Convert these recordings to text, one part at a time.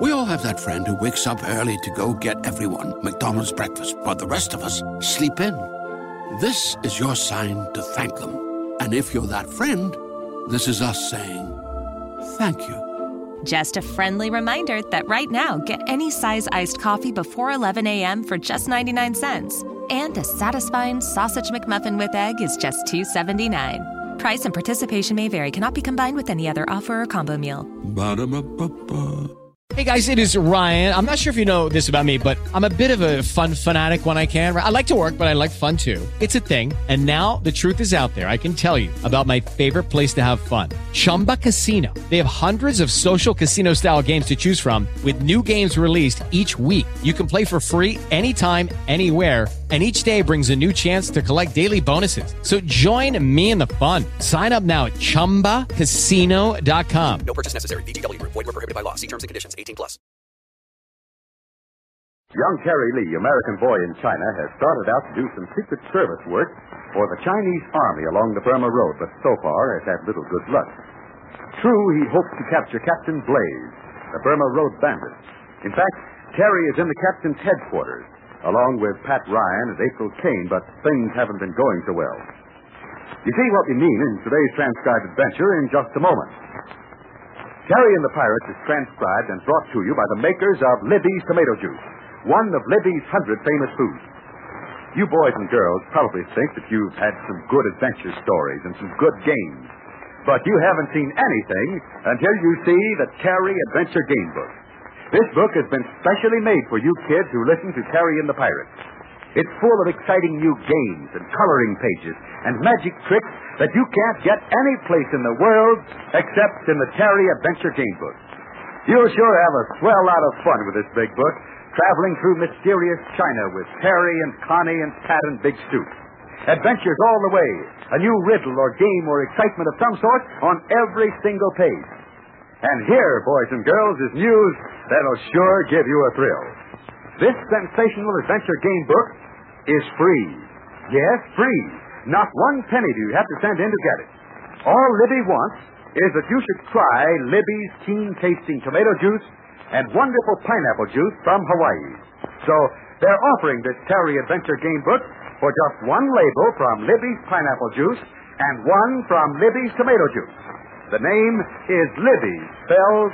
We all have that friend who wakes up early to go get everyone McDonald's breakfast, while the rest of us sleep in. This is your sign to thank them. And if you're that friend, this is us saying thank you. Just a friendly reminder that right now, get any size iced coffee before 11 a.m. for just 99 cents. And a satisfying sausage McMuffin with egg is just $2.79. Price and participation may vary. Cannot be combined with any other offer or combo meal. Ba-da-ba-ba-ba. Hey guys, it is Ryan. I'm not sure if you know this about me, but I'm a bit of a fun fanatic when I can. I like to work, but I like fun too. It's a thing. And now the truth is out there. I can tell you about my favorite place to have fun. Chumba Casino. They have hundreds of social casino style games to choose from with new games released each week. You can play for free anytime, anywhere. And each day brings a new chance to collect daily bonuses. So join me in the fun. Sign up now at ChumbaCasino.com. No purchase necessary. VGW Group. Void where prohibited by law. See terms and conditions. 18+. Young Terry Lee, American boy in China, has started out to do some Secret Service work for the Chinese Army along the Burma Road, but so far has had little good luck. True, he hopes to capture Captain Blaze, the Burma Road bandit. In fact, Terry is in the captain's headquarters, along with Pat Ryan and April Kane, but things haven't been going so well. You see what we mean in today's transcribed adventure in just a moment. Terry and the Pirates is transcribed and brought to you by the makers of Libby's Tomato Juice, one of Libby's 100 famous foods. You boys and girls probably think that you've had some good adventure stories and some good games, but you haven't seen anything until you see the Terry Adventure Game Book. This book has been specially made for you kids who listen to Terry and the Pirates. It's full of exciting new games and coloring pages and magic tricks that you can't get any place in the world except in the Terry Adventure Game Book. You'll sure have a swell lot of fun with this big book, traveling through mysterious China with Terry and Connie and Pat and Big Stoop. Adventures all the way, a new riddle or game or excitement of some sort on every single page. And here, boys and girls, is news that'll sure give you a thrill. This sensational adventure game book is free. Yes, free. Not one penny do you have to send in to get it. All Libby wants is that you should try Libby's keen-tasting tomato juice and wonderful pineapple juice from Hawaii. So they're offering this Terry Adventure Game Book for just one label from Libby's pineapple juice and one from Libby's tomato juice. The name is Libby, spelled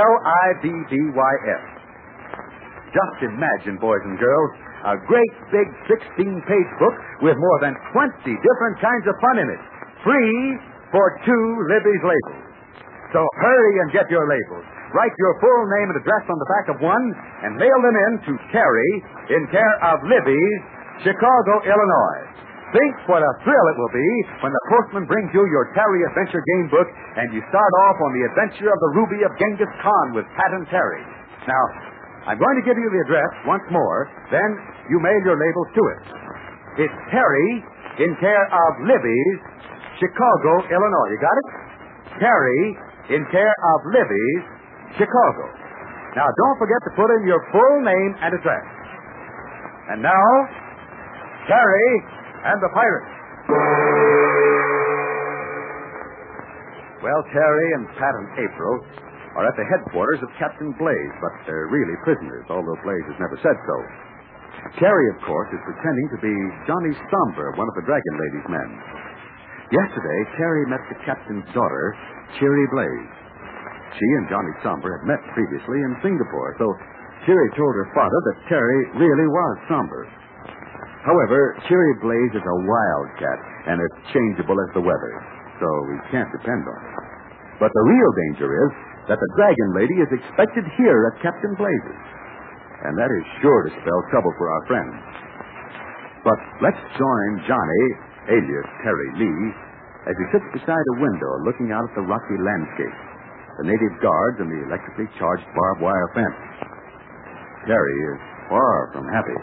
L-I-B-B-Y-S. Just imagine, boys and girls, a great big 16-page book with more than 20 different kinds of fun in it. Free for 2 Libby's labels. So hurry and get your labels. Write your full name and address on the back of one and mail them in to Terry in care of Libby's, Chicago, Illinois. Think what a thrill it will be when the postman brings you your Terry Adventure Game Book and you start off on the adventure of the Ruby of Genghis Khan with Pat and Terry. Now, I'm going to give you the address once more, then you mail your labels to it. It's Terry in care of Libby's, Chicago, Illinois. You got it? Terry in care of Libby's, Chicago. Now, don't forget to put in your full name and address. And now, Terry and the Pirates. Well, Terry and Pat and April are at the headquarters of Captain Blaze, but they're really prisoners, although Blaze has never said so. Terry, of course, is pretending to be Johnny Somber, one of the Dragon Lady's men. Yesterday, Terry met the captain's daughter, Cheery Blaze. She and Johnny Somber had met previously in Singapore, so Cheery told her father that Terry really was Somber. However, Cheery Blaze is a wildcat and as changeable as the weather, so we can't depend on her. But the real danger is that the Dragon Lady is expected here at Captain Blaze's. And that is sure to spell trouble for our friends. But let's join Johnny, alias Terry Lee, as he sits beside a window looking out at the rocky landscape, the native guards, and the electrically charged barbed wire fence. Terry is far from happy.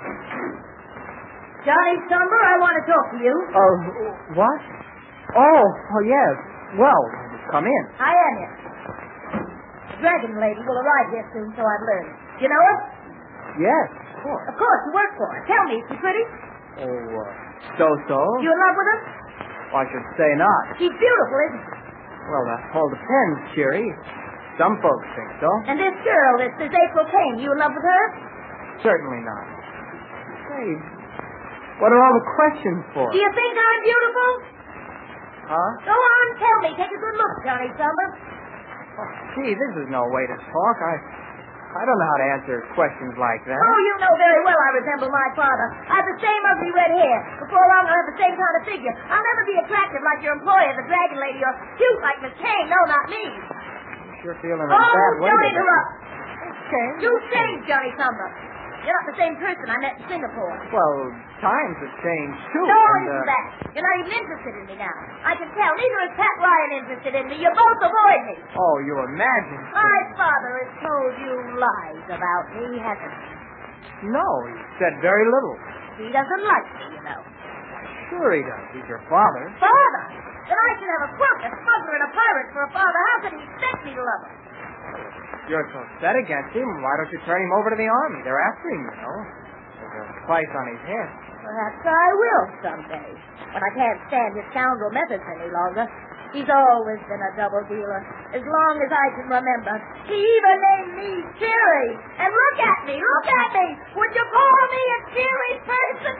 Johnny Somber, I want to talk to you. What? Oh, yes. Well, come in. I am here. The Dragon Lady will arrive here soon, so I've learned. You know her? Yes, of course. Of course, you work for her. Tell me, is she pretty? Oh, so-so. You in love with her? I should say not. She's beautiful, isn't she? Well, that all depends, Cheery. Some folks think so. And this girl, this April Kane, you in love with her? Certainly not. Say, what are all the questions for? Do you think I'm beautiful? Huh? Go on, tell me. Take a good look, Johnny Summer. Oh, gee, this is no way to talk. I don't know how to answer questions like that. Oh, you know very well I resemble my father. I have the same ugly red hair. Before long, I'll have the same kind of figure. I'll never be attractive like your employer, the Dragon Lady, or cute like Miss Kane. No, not me. You're feeling a bad way. Don't interrupt. Okay. You changed, Johnny Summer. You're not the same person I met in Singapore. Well, times have changed, too. No, it isn't that. You're not even interested in me now. I can tell. Neither is Pat Ryan interested in me. You both avoid me. Oh, you imagine. My father has told you lies about me, hasn't he? No, he said very little. He doesn't like me, you know. Sure he does. He's your father. Father? Then I should have a crook, a smuggler, and a pirate for a father. How could he expect me to love him? You're so set against him, why don't you turn him over to the army? They're after him, you know. There's a price on his head. Perhaps I will someday, when I can't stand his scoundrel methods any longer. He's always been a double dealer, as long as I can remember. He even named me Cheery. And look at me, look at me. Would you call me a cheery person?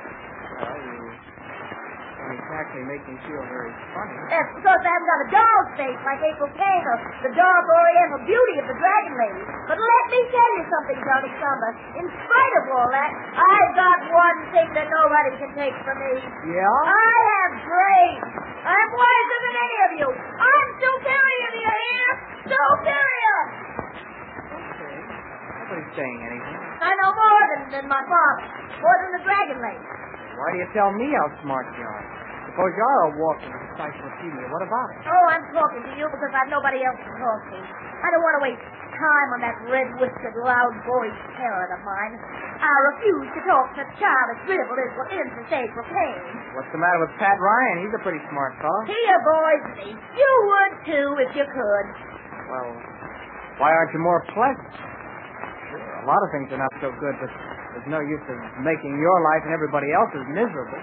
Well, you actually make me feel very funny. That's because I haven't got a doll's face like April Kane or the dark oriental beauty of the Dragon Lady. But let me tell you something, Johnny Summer. In spite of all that, I've got one thing that nobody can take from me. Yeah? I have brains. I'm wiser than any of you. I'm superior, do you hear? Superior! Okay. Nobody's saying anything. I know more than my father. More than the Dragon Lady. Why do you tell me how smart you are? Suppose you are a walking encyclopedia. What about it? Oh, I'm talking to you because I've nobody else to talk to. I don't want to waste time on that red-whiskered, loud-voiced parrot of mine. I refuse to talk such childish dribble as what innocent April Kane. What's the matter with Pat Ryan? He's a pretty smart fellow. He avoids me. You would, too, if you could. Well, why aren't you more pleasant? Sure, a lot of things are not so good, but there's no use of making your life and everybody else's miserable.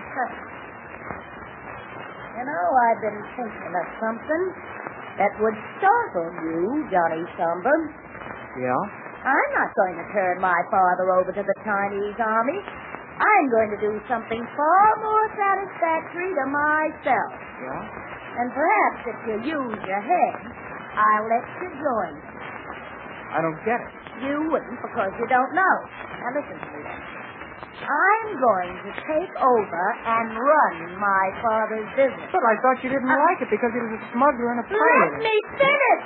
You know, I've been thinking of something that would startle you, Johnny Summer. Yeah? I'm not going to turn my father over to the Chinese army. I'm going to do something far more satisfactory to myself. Yeah? And perhaps if you use your head, I'll let you join me. I don't get it. You wouldn't because you don't know. Now listen to me then. I'm going to take over and run my father's business. But I thought you didn't like it because he was a smuggler and a pirate. Let me finish!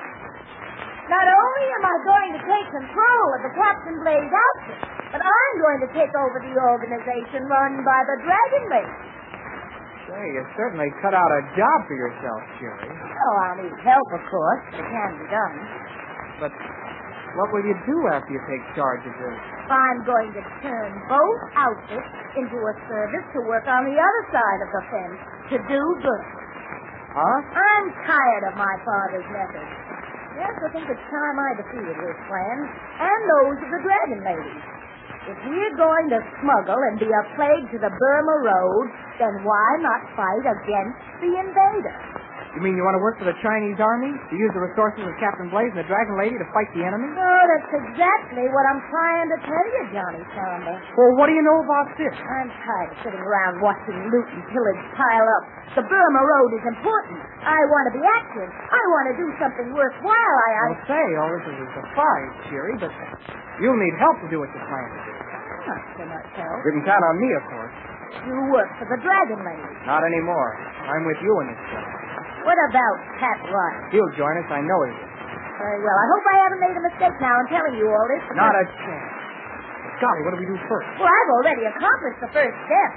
Not only am I going to take control of the Captain Blaze outfit, but I'm going to take over the organization run by the Dragon Lady. Say, you certainly cut out a job for yourself, Jerry. Oh, I'll need help, of course. It can be done. But what will you do after you take charge of this? I'm going to turn both outfits into a service to work on the other side of the fence to do good. Huh? I'm tired of my father's methods. Yes, I think it's time I defeated his plans and those of the Dragon Lady. If we're going to smuggle and be a plague to the Burma Road, then why not fight against the invader? You mean you want to work for the Chinese army? To use the resources of Captain Blaze and the Dragon Lady to fight the enemy? Oh, that's exactly what I'm trying to tell you, Johnny Samba. Well, what do you know about this? I'm tired of sitting around watching loot and pillage pile up. The Burma Road is important. I want to be active. I want to do something worthwhile. I'll say, all this is a surprise, Cheery, but you'll need help to do what you plan to do. Not so much help. You can count on me, of course. You work for the Dragon Lady. Not anymore. I'm with you in this job. What about Pat Ryan? He'll join us, I know he will. Very well. I hope I haven't made a mistake now in telling you all this. Not a chance. Golly, what do we do first? Well, I've already accomplished the first step.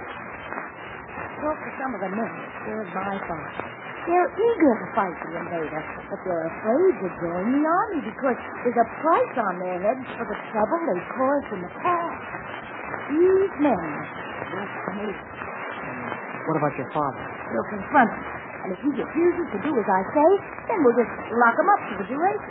Talk to some of the men that serve my father. They're eager to fight the invader, but they're afraid to join the army because there's a price on their heads for the trouble they caused in the past. These men work for me. What about your father? We'll confront him. And if he refuses to do as I say, then we'll just lock him up for the duration.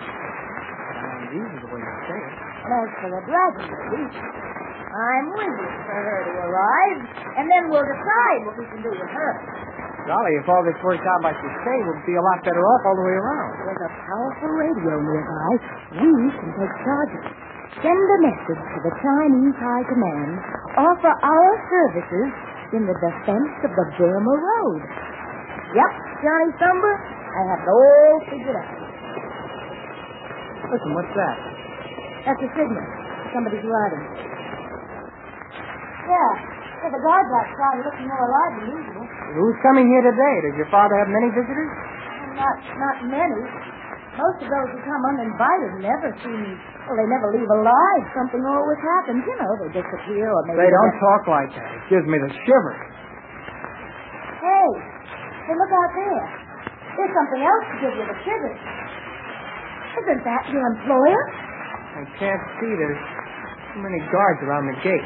Easy the way you say it. And as for the Dragon Lady, I'm waiting for her to arrive, and then we'll decide what we can do with her. Golly, if all this works out like you say, we'll be a lot better off all the way around. There's a powerful radio nearby, we can take charge of it. Send a message to the Chinese High Command. Offer our services in the defense of the Burma Road. Yep, Johnny Thumber, I have it all figured out. Listen, what's that? That's a signal. Somebody's riding. Yeah, the guards outside are looking more alive than usual. Who's coming here today? Does your father have many visitors? Not many. Most of those who come uninvited never seem... Well, they never leave alive. Something always happens. You know, they disappear or maybe... They don't talk like that. It gives me the shivers. Hey, look out there. There's something else to give you the shivers. Isn't that your employer? I can't see. There's too many guards around the gate.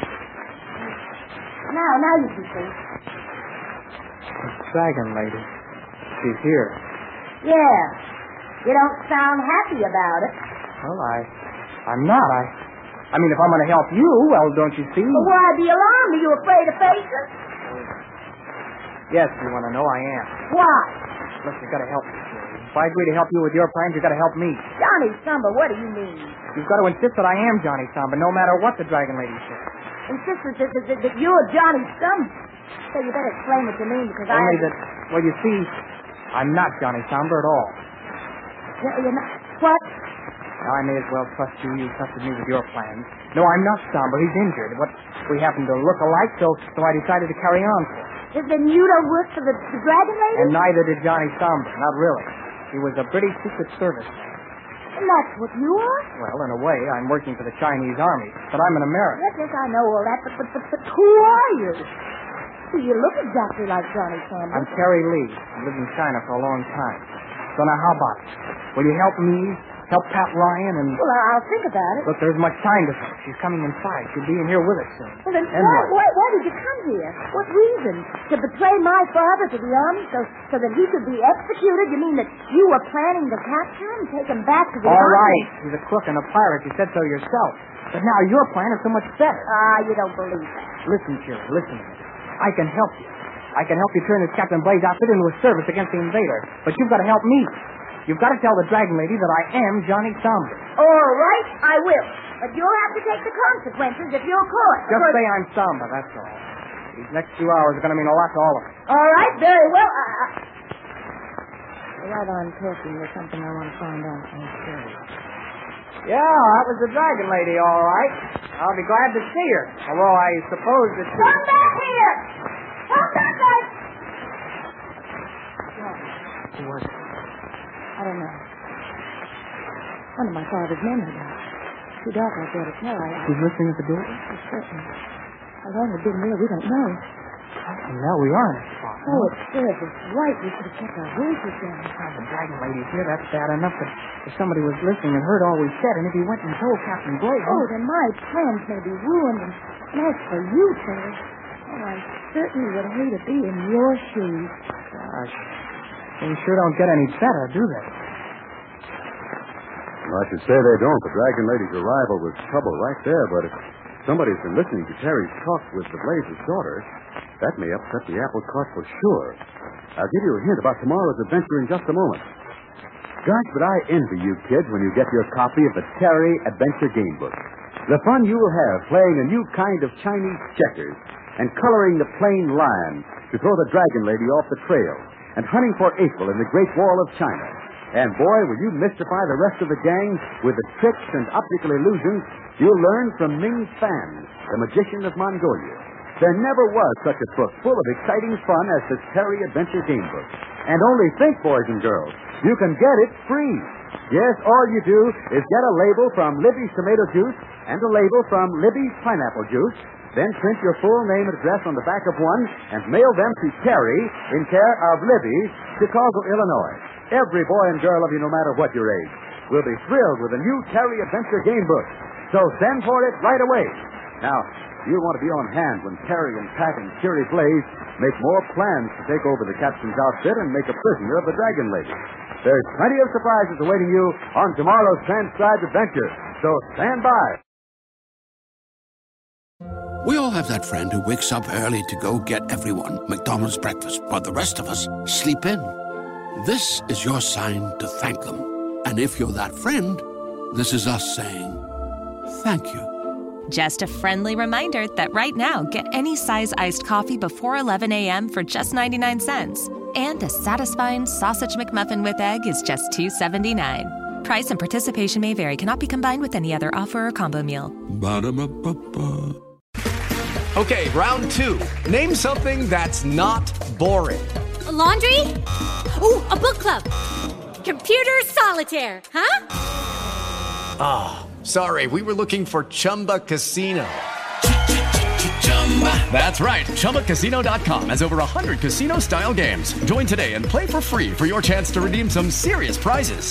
Now you can see. The dragon lady. She's here. Yeah. You don't sound happy about it. Well, I'm not. I mean, if I'm going to help you, well, don't you see? Well, why be alarmed? Are you afraid to face her? Yes, you want to know, I am. Why? Look, you got to help me, Jerry. If I agree to help you with your plans, you got to help me. Johnny Samba, what do you mean? You've got to insist that I am Johnny Samba, no matter what the dragon lady says. Insist that you're Johnny Samba. So you better explain what you mean, because Only that, well, you see, I'm not Johnny Samba at all. You're not... What? Now, I may as well trust you. You trusted me with your plans. No, I'm not Samba. He's injured. But we happen to look alike, so I decided to carry on for it. Then you don't work for the dragon lady? And neither did Johnny Samba. Not really. He was a British Secret Service man. And that's what you are? Well, in a way, I'm working for the Chinese Army. But I'm an American. Yes, I know all that. But who are you? You look exactly like Johnny Samba. I'm Terry Lee. I lived in China for a long time. So now how about it? Will you help me, help Pat Ryan, and... Well, I'll think about it. Look, there isn't much time to think. She's coming inside. She'll be in here with us soon. Well, then why did you come here? What reason? To betray my father to the army so that he could be executed? You mean that you were planning to capture him, take him back to the army? All right. He's a crook and a pirate. You said so yourself. But now your plan is so much better. You don't believe that. Listen, Jerry, listen to me. I can help you. I can help you turn this Captain Blaze outfit into a service against the invader. But you've got to help me. You've got to tell the dragon lady that I am Johnny Samba. All right, I will. But you'll have to take the consequences if you're caught. Just say I'm Samba, that's all. These next few hours are going to mean a lot to all of us. All right, very well. While I'm talking, there's something I want to find out from Jerry. Yeah, that was the dragon lady, all right. I'll be glad to see her. Although I suppose that she... Come back here! Come back here! Who was it? I don't know. One of my father's men, no doubt. Too dark out there to tell. She's listening at the door? She's certain. How long we've been there, we don't know. Well, now we are in a spot. Oh, it's good. It's right. We should have kept our voices down. Oh, the dragon lady's here. That's bad enough. But if somebody was listening and heard all we said, and if he went and told Captain Blaze... Oh, then my plans may be ruined. And as for you, Terry, I certainly would hate to be in your shoes. Gosh, things sure don't get any better, do they? Well, I should say they don't. The dragon lady's arrival was trouble right there, but if somebody's been listening to Terry's talk with the Blaze's daughter, that may upset the apple cart for sure. I'll give you a hint about tomorrow's adventure in just a moment. Gosh, but I envy you kids when you get your copy of the Terry Adventure Game Book. The fun you will have playing a new kind of Chinese checkers and coloring the plain line to throw the dragon lady off the trail and hunting for April in the Great Wall of China. And, boy, will you mystify the rest of the gang with the tricks and optical illusions you'll learn from Ming Fan, the magician of Mongolia. There never was such a book full of exciting fun as this Terry Adventure Game Book. And only think, boys and girls, you can get it free. Yes, all you do is get a label from Libby's Tomato Juice and a label from Libby's Pineapple Juice, then print your full name and address on the back of one and mail them to Terry in care of Libby's, Chicago, Illinois. Every boy and girl of you, no matter what your age, will be thrilled with the new Terry Adventure Game Book. So send for it right away. Now, you'll want to be on hand when Terry and Pat and Jerry Blaze make more plans to take over the captain's outfit and make a prisoner of the dragon lady. There's plenty of surprises awaiting you on tomorrow's transcribed adventure. So stand by. We all have that friend who wakes up early to go get everyone McDonald's breakfast, while the rest of us sleep in. This is your sign to thank them. And if you're that friend, this is us saying thank you. Just a friendly reminder that right now, get any size iced coffee before 11 a.m. for just 99 cents. And a satisfying Sausage McMuffin with egg is just $2.79. Price and participation may vary. Cannot be combined with any other offer or combo meal. Ba-da-ba-ba-ba. Okay, round two. Name something that's not boring. A laundry? Ooh, a book club. Computer solitaire, huh? Ah, oh, sorry, we were looking for Chumba Casino. That's right, ChumbaCasino.com has over 100 casino-style games. Join today and play for free for your chance to redeem some serious prizes.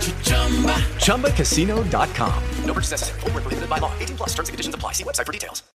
ChumbaCasino.com. No purchase necessary. Void where prohibited by law. 18+ terms and conditions apply. See website for details.